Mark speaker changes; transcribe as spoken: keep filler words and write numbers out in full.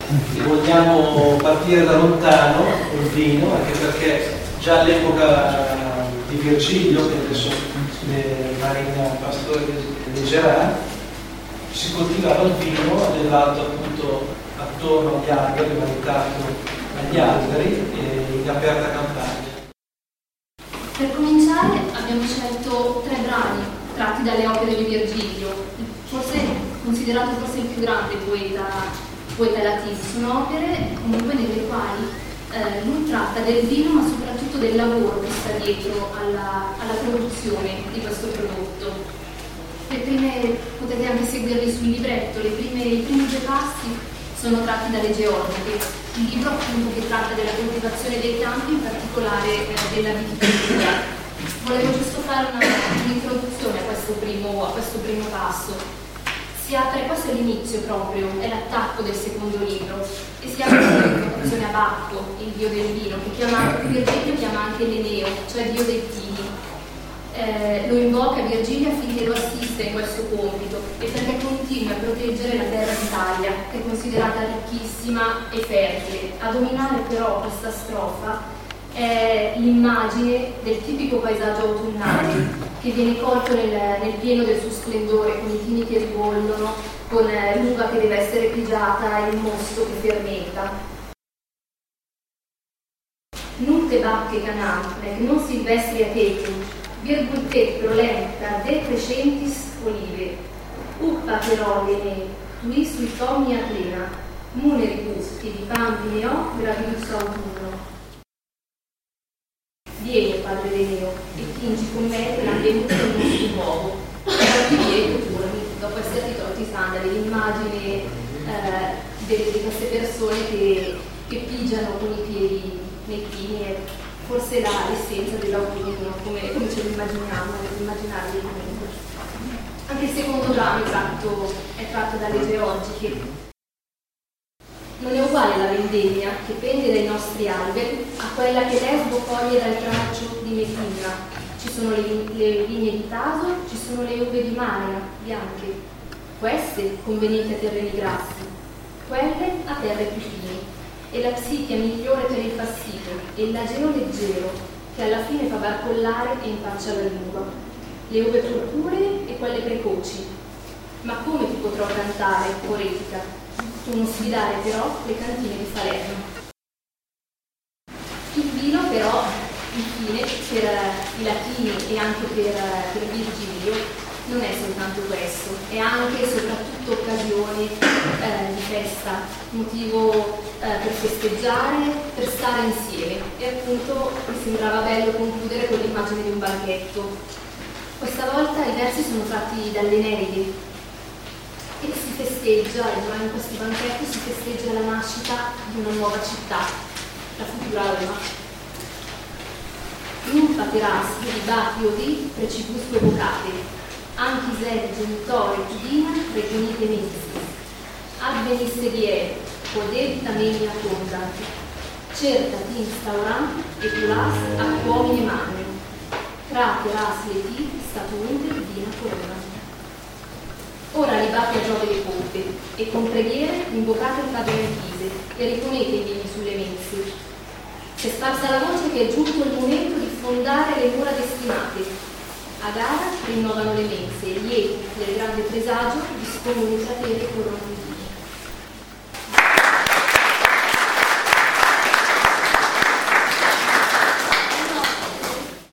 Speaker 1: e vogliamo partire da lontano col vino, anche perché già all'epoca di Virgilio, che adesso è Marina Pastore di Gerard, si coltivava il vino allevato appunto attorno agli alberi, valutato agli alberi e in aperta campagna.
Speaker 2: Per cominciare abbiamo scelto tre brani tratti dalle opere di Virgilio, forse considerato forse il più grande poeta, poeta latino. Sono opere comunque nelle quali eh, lui tratta del vino, ma soprattutto del lavoro che sta dietro alla, alla produzione di questo prodotto. Le prime, potete anche seguirli sul libretto, le prime, i primi due passi sono tratti dalle Georgiche, il libro appunto che tratta della coltivazione dei campi, in particolare eh, della viticoltura. Volevo giusto fare una, un'introduzione a questo, primo, a questo primo passo. Si apre, questo è l'inizio proprio, è l'attacco del secondo libro, e si apre con l'introduzione a Bacco, il dio del vino, che chiama, Virgilio chiama anche l'Eneo, cioè dio dei vini. Eh, lo invoca Virgilio affinché lo assista in questo compito e perché continui a proteggere la terra d'Italia, che è considerata ricchissima e fertile. A dominare però questa strofa è l'immagine del tipico paesaggio autunnale che viene colto nel, nel pieno del suo splendore, con i vini che ribollono, con l'uva che deve essere pigiata e il mosto che fermenta. Nutte bacche canam, non silvestri ateti, virgul te prolenta de crescentis olive, uppa però ne tui sui tomni plena, muneribus che di pampi ne ho gravidus autunno. Vieni, padre Eneo, e tingi con me quell'ambiente del mondo nuovo. Infatti vieni curami, dopo essere ritrotti i sandali, l'immagine eh, di, di queste persone che, che pigiano con i piedi nei pini è forse la, l'essenza dell'autunno, come, come ce lo immaginiamo, nell'immaginario del mondo. Anche il secondo brano è tratto, è tratto dalle Georgiche. Non è uguale la vendemmia che pende dai nostri alberi a quella che Lesbo coglie dal traccio di Messina. Ci sono le, le vigne di Taso, ci sono le uve di Maria, bianche. Queste convenienti a terreni grassi, quelle a terre più fini. E la psichia migliore per il fastidio, e il lageo leggero, che alla fine fa barcollare e impaccia la lingua. Le uve purpuree e quelle precoci. Ma come ti potrò cantare, poetica? Tu non sfidare però le cantine di Salerno. Il vino però, infine, per i latini e anche per, per Virgilio, non è soltanto questo, è anche e soprattutto occasione eh, di festa, motivo eh, per festeggiare, per stare insieme. E appunto mi sembrava bello concludere con l'immagine di un banchetto. Questa volta i versi sono tratti dall'Eneide, e si festeggia, e in questi banchetti si festeggia la nascita di una nuova città, la futura Roma. Non pateras ribati odi precipusque vocate, anche se genitore tudina reconite mensis, ad venisse die, podebita menia condat, certa ti instauram e pulas ac uomini magnum, crateras leti statuinte divina corona. Ora libate a Giove le pompe, e con preghiere invocate il Padre Anchise, e riponete i vini sulle mense. Si è sparsa la voce che è giunto il momento di fondare le mura destinate. A gara rinnovano le mense, e lieti del grande presagio dispongono i crateri e corrono i vini.